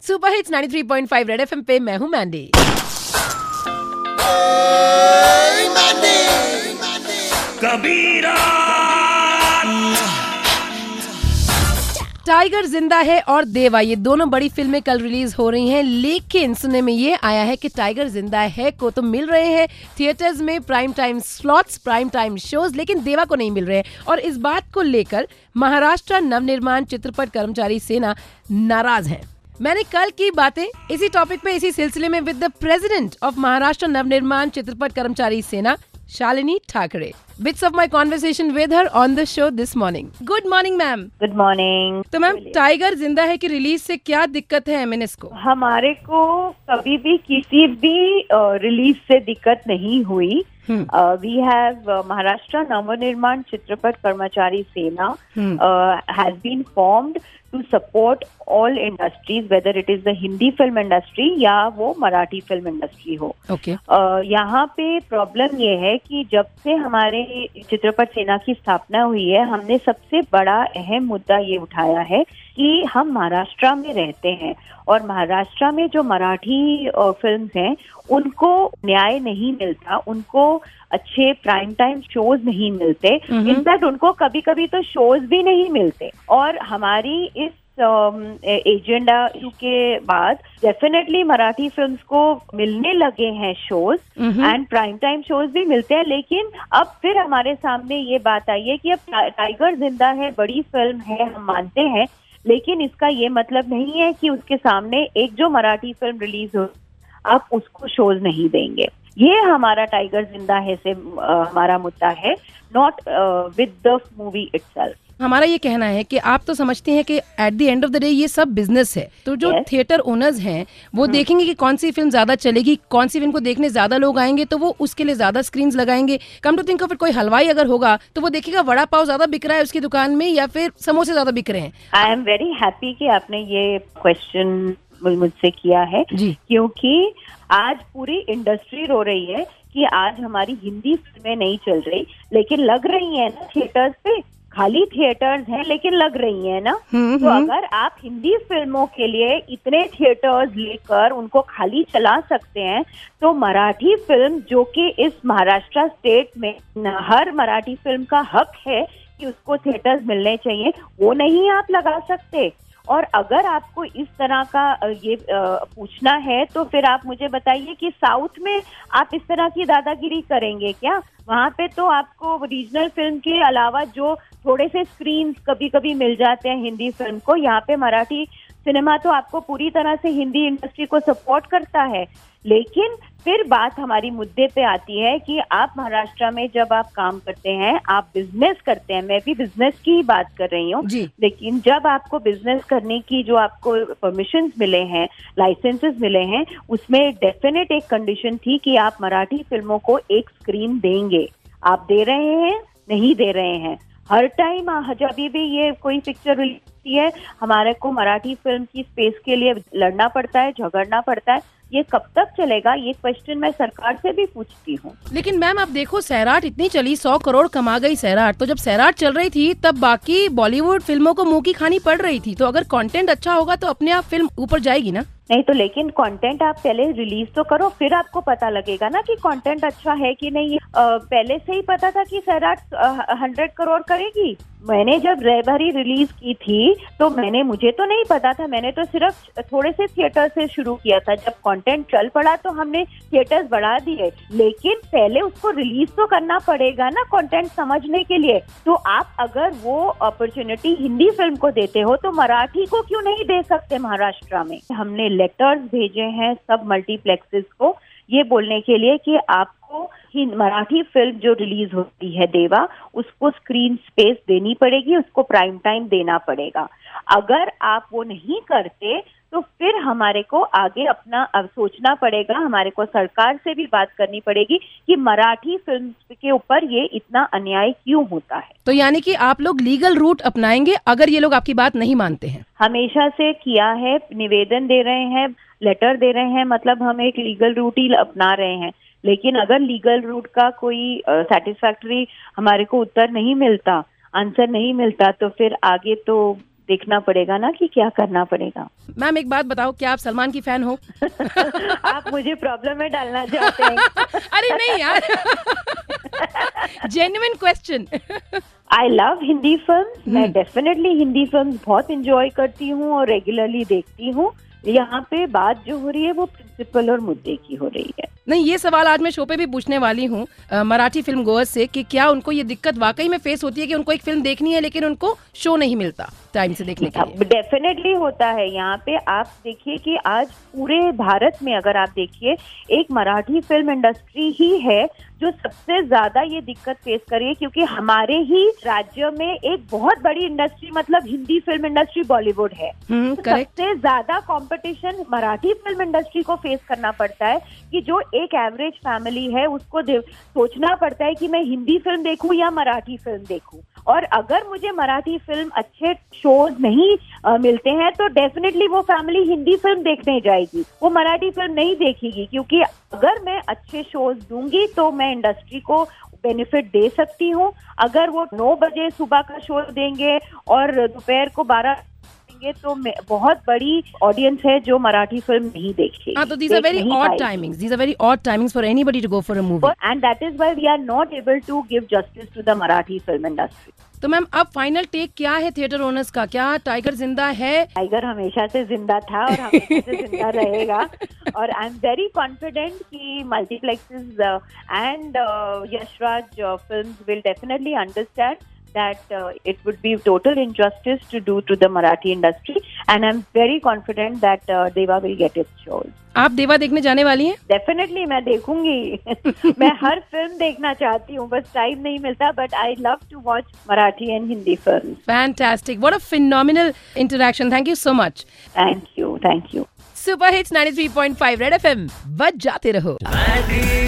Super hits 93.5 red FM पे मैं हूँ मैंडी। कबीरा टाइगर जिंदा है और देवा, ये दोनों बड़ी फिल्में कल रिलीज हो रही हैं, लेकिन सुनने में ये आया है कि टाइगर जिंदा है को तो मिल रहे हैं थिएटर्स में prime time slots, prime time shows, लेकिन देवा को नहीं मिल रहे हैं। और इस बात को लेकर महाराष्ट्र नवनिर्माण चित्रपट कर्मचारी सेना नाराज है। मैंने कल की बातें इसी टॉपिक पे इसी सिलसिले में with the president of Maharashtra Navnirman Chitrapat Karmachari Sena Shalini Thackeray, bits of my conversation with her on the show this morning. Good morning, ma'am. Good morning. तो मैम, टाइगर जिंदा है कि रिलीज से क्या दिक्कत है एमएनएस को? हमारे को कभी भी किसी भी रिलीज से दिक्कत नहीं हुई। We have Maharashtra Navnirman Chitrapat Karmachari Sena has been formed to support all industries, whether it is the Hindi film industry या वो मराठी फिल्म इंडस्ट्री हो। यहाँ पे प्रॉब्लम ये है कि जब से हमारे चित्रपट सेना की स्थापना हुई है, हमने सबसे बड़ा अहम मुद्दा ये उठाया है कि हम महाराष्ट्र में रहते हैं और महाराष्ट्र में जो मराठी फिल्म्स हैं उनको न्याय नहीं मिलता, उनको अच्छे प्राइम टाइम शोज नहीं मिलते। इनफैक्ट उनको कभी कभी तो शोज भी नहीं मिलते। और हमारी इस एजेंडा के बाद डेफिनेटली मराठी फिल्म्स को मिलने लगे हैं shows and prime time shows भी मिलते हैं। लेकिन अब फिर हमारे सामने ये बात आई है कि अब टाइगर जिंदा है, बड़ी फिल्म है, हम मानते हैं, लेकिन इसका ये मतलब नहीं है कि उसके सामने एक जो मराठी फिल्म रिलीज हो आप उसको शोज नहीं देंगे। ये हमारा टाइगर जिंदा है से हमारा मुद्दा है, not with the movie itself. हमारा ये कहना है कि आप तो समझते हैं कि at the end of the day ये सब बिजनेस है, तो जो थिएटर ओनर्स हैं वो देखेंगे कि कौन सी फिल्म ज्यादा चलेगी, कौन सी फिल्म को देखने ज्यादा लोग आएंगे, तो वो उसके लिए ज्यादा स्क्रीन्स लगाएंगे। Come to think of it, कोई हलवाई अगर होगा तो वो देखेगा वड़ा पाव ज्यादा बिक रहा है उसकी दुकान में या फिर समोसे ज्यादा बिक रहे हैं। आई एम वेरी हैप्पी कि आपने ये क्वेश्चन मुझसे किया है जी, क्योंकि आज पूरी इंडस्ट्री रो रही है कि आज हमारी हिंदी फिल्में नहीं चल रही, लेकिन लग रही है ना थिएटर्स पे। खाली थिएटर्स हैं लेकिन लग रही है ना। तो अगर आप हिंदी फिल्मों के लिए इतने थिएटर्स लेकर उनको खाली चला सकते हैं, तो मराठी फिल्म जो कि इस महाराष्ट्र स्टेट में हर मराठी फिल्म का हक है कि उसको थिएटर्स मिलने चाहिए, वो नहीं आप लगा सकते। और अगर आपको इस तरह का ये पूछना है तो फिर आप मुझे बताइए कि साउथ में आप इस तरह की दादागिरी करेंगे क्या? वहाँ पे तो आपको रीजनल फिल्म के अलावा जो थोड़े से स्क्रीन कभी कभी मिल जाते हैं हिंदी फिल्म को, यहाँ पे मराठी सिनेमा तो आपको पूरी तरह से हिंदी इंडस्ट्री को सपोर्ट करता है। लेकिन फिर बात हमारी मुद्दे पे आती है कि आप महाराष्ट्र में जब आप काम करते हैं, आप बिजनेस करते हैं, मैं भी बिजनेस की ही बात कर रही हूँ, लेकिन जब आपको बिजनेस करने की जो आपको परमिशंस मिले हैं, लाइसेंसेस मिले हैं, उसमें डेफिनेट एक कंडीशन थी कि आप मराठी फिल्मों को एक स्क्रीन देंगे। आप दे रहे हैं, नहीं दे रहे हैं। हर टाइम जब भी ये कोई पिक्चर रिलीज होती है, हमारे को मराठी फिल्म की स्पेस के लिए लड़ना पड़ता है, झगड़ना पड़ता है। ये कब तक चलेगा, ये क्वेश्चन मैं सरकार से भी पूछती हूँ। लेकिन मैम आप देखो, सैराट इतनी चली, 100 करोड़ कमा गई सैराट। तो जब सैराट चल रही थी तब बाकी बॉलीवुड फिल्मों को मुंह की खानी पड़ रही थी। तो अगर कंटेंट अच्छा होगा तो अपने आप फिल्म ऊपर जाएगी ना। नहीं तो लेकिन कंटेंट आप पहले रिलीज तो करो, फिर आपको पता लगेगा ना कि कंटेंट अच्छा है कि नहीं। पहले से ही पता था कि सैराट 100 करोड़ करेगी। मैंने जब रहबरी रिलीज की थी तो मुझे तो नहीं पता था, मैंने तो सिर्फ थोड़े से थिएटर से शुरू किया था। जब कंटेंट चल पड़ा तो हमने थिएटर्स बढ़ा दिए, लेकिन पहले उसको रिलीज तो करना पड़ेगा ना कंटेंट समझने के लिए। तो आप अगर वो अपॉर्चुनिटी हिंदी फिल्म को देते हो तो मराठी को क्यों नहीं दे सकते महाराष्ट्र में? हमने लेटर्स भेजे हैं सब मल्टीप्लेक्सेस को ये बोलने के लिए कि आपको मराठी फिल्म जो रिलीज होती है देवा, उसको स्क्रीन स्पेस देनी पड़ेगी, उसको प्राइम टाइम देना पड़ेगा। अगर आप वो नहीं करते तो फिर हमारे को आगे अपना सोचना पड़ेगा, हमारे को सरकार से भी बात करनी पड़ेगी कि मराठी फिल्म के ऊपर ये इतना अन्याय क्यों होता है। तो यानी कि आप लोग लीगल रूट अपनाएंगे अगर ये लोग आपकी बात नहीं मानते हैं? हमेशा से किया है, निवेदन दे रहे हैं, लेटर दे रहे हैं, मतलब हम एक लीगल रूट ही अपना रहे हैं। लेकिन अगर लीगल रूट का कोई सेटिस्फैक्टरी हमारे को उत्तर नहीं मिलता, आंसर नहीं मिलता, तो फिर आगे तो देखना पड़ेगा ना कि क्या करना पड़ेगा। मैम एक बात बताओ, क्या आप सलमान की फैन हो? आप मुझे प्रॉब्लम में डालना चाहते हैं? अरे नहीं यार, genuine question. I love Hindi film. मैं डेफिनेटली हिंदी फिल्म बहुत इंजॉय करती हूँ और रेगुलरली देखती हूँ। यहाँ पे बात जो हो रही है वो प्रिंसिपल और मुद्दे की हो रही है। नहीं, ये सवाल आज मैं शो पे भी पूछने वाली हूँ मराठी फिल्म गोअर्स से कि क्या उनको ये दिक्कत वाकई में फेस होती है कि उनको एक फिल्म देखनी है लेकिन उनको शो नहीं मिलता टाइम से देखने के लिए? डेफिनेटली होता है। यहाँ पे आप देखिए कि आज पूरे भारत में अगर आप देखिए, एक मराठी फिल्म इंडस्ट्री ही है जो सबसे ज्यादा ये दिक्कत फेस कर रही है, क्योंकि हमारे ही राज्य में एक बहुत बड़ी इंडस्ट्री मतलब हिंदी फिल्म इंडस्ट्री बॉलीवुड है। सबसे ज्यादा कंपटीशन मराठी फिल्म इंडस्ट्री को फेस करना पड़ता है कि जो एक एवरेज फैमिली है उसको सोचना पड़ता है कि मैं हिंदी फिल्म देखूं या मराठी फिल्म देखूं। और अगर मुझे मराठी फिल्म अच्छे शोज नहीं मिलते हैं तो डेफिनेटली वो फैमिली हिंदी फिल्म देखने जाएगी, वो मराठी फिल्म नहीं देखेगी। क्योंकि अगर मैं अच्छे शोज दूंगी तो मैं इंडस्ट्री को बेनिफिट दे सकती हूँ। अगर वो 9 बजे सुबह का शो देंगे और दोपहर को 12 देंगे तो बहुत बड़ी ऑडियंस है जो मराठी फिल्म नहीं देखेगी। हाँ, तो these are very odd timings. These are very odd timings for anybody to go for a movie. And that is why we are not able to give justice to the Marathi film industry. तो ma'am अब final take क्या है theatre owners का? क्या tiger जिंदा है? Tiger हमेशा से जिंदा था और हमेशा से जिंदा रहेगा। और आई एम वेरी कॉन्फिडेंट कि multiplexes and Yash Raj films will definitely understand that it would be total injustice to do to the Marathi industry, and I'm very confident that Deva will get its shows. आप देवा देखने जाने वाली हैं? Definitely मैं देखूंगी। मैं हर फिल्म देखना चाहती हूँ, बस टाइम नहीं मिलता, but I love to watch Marathi and Hindi films. Fantastic! What a phenomenal interaction. Thank you so much. Thank you. Super Hits 93.5 Red FM, बज जाते रहो।